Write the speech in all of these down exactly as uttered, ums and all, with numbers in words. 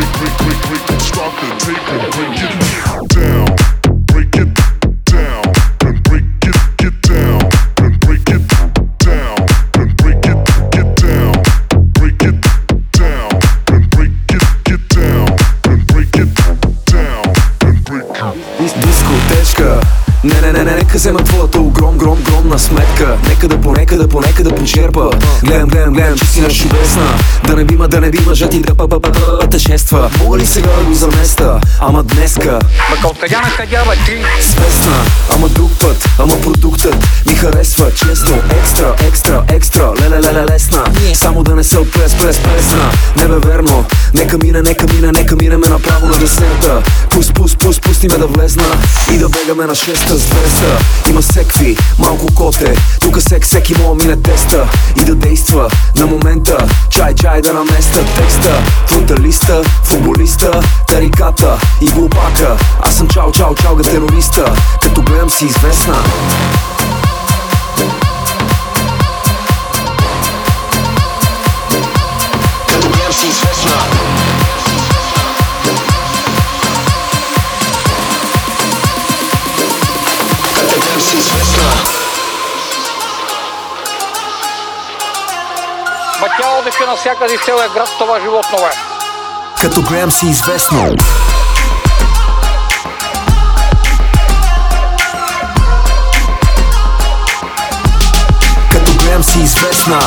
break, break, break, break, start the tape and break it down, break it down, and break it, get down, and break it down, and break it, get down, break it down, and break it, get down, and break it down, and break it. Дискотечка. Не, не, не, не, нека взема твоята огром, гром, громна сметка. Нека да понека, понека да почерпа. Гледам, гледам, гледам, че си на чудесна. Да не бима, да не би мъжът и да па-па-па-па тъжества. Мога ли сега да го заместа? Ама днеска Бе, откъдя на къдя, бе, ти? свестна, ама друг път, ама продуктът ми харесва честно. Екстра, екстра, екстра, леле-леле лесна. Само да не се отплес, плес, плесна. Не бе верно, нека мина, нека мина, нека минеме направо на десерта. Пус, пус, пус, пусти ме да влезна и да бегаме на шеста с двеста. Има секви, малко коте, тука сек, всеки мога мине теста и да действа на момента. Чай, чай да наместа текста. Футболиста, футболиста, тариката и глупака. Аз съм чао, чао, чалга терориста. Като гледам си известна. Като гледам си известна. Като гледам си известна. Бе, тя одеше навсякъде из целия град с това животно, бе. Като гледам си известно. Като гледам си известна.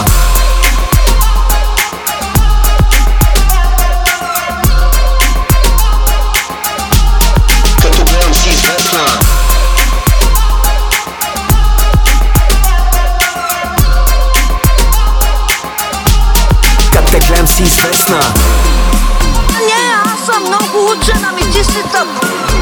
Като гледам си известна. Като гледам си известна. Не, аз съм много учена, ми ти си тъп.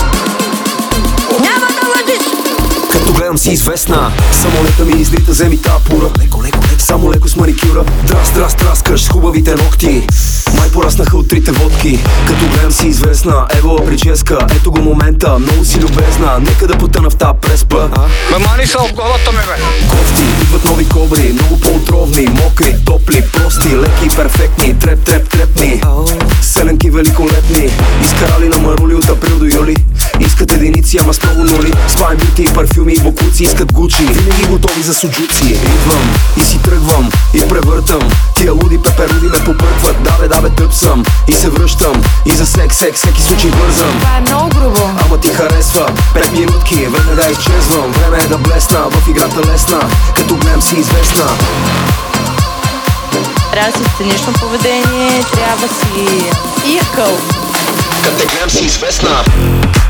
Няма да лъжиш. Като гледам си известна. Самолета ми излита, вземи та пура. Леко, леко, леко, само леко с маникюра. Драс, драс, траскаш с хубавите ногти. Май пораснаха от трите водки. Като гледам си известна. Ево прическа, ето го момента. Много си любезна, нека да потъна в та преспа. Бе, мани са от главата ми, бе. Кофти, идват нови кобри, много по-отровни. Мокри, топли, прости, леки, перфектни. Треп, треп, трепни, селенки великолепни. Изкарали на марули от април до юли. Искат единици, ама с много нули. Спай бюти и парфюми и бокуци. Искат гучи, винаги готови за суджуци. Идвам и си тръгвам и превъртам. Тия луди пеперуди ме побъркват. Да бе, да бе, тъп съм и се връщам. И за сек, сек, всеки случай бързам. Това е много грубо. Ама ти харесва, пет минутки, веднага изчезвам. Време е да блесна, в играта лесна. Като гледам си известна. Трябва да си сценично поведение, трябва да си и акъл. Като гледам си известна.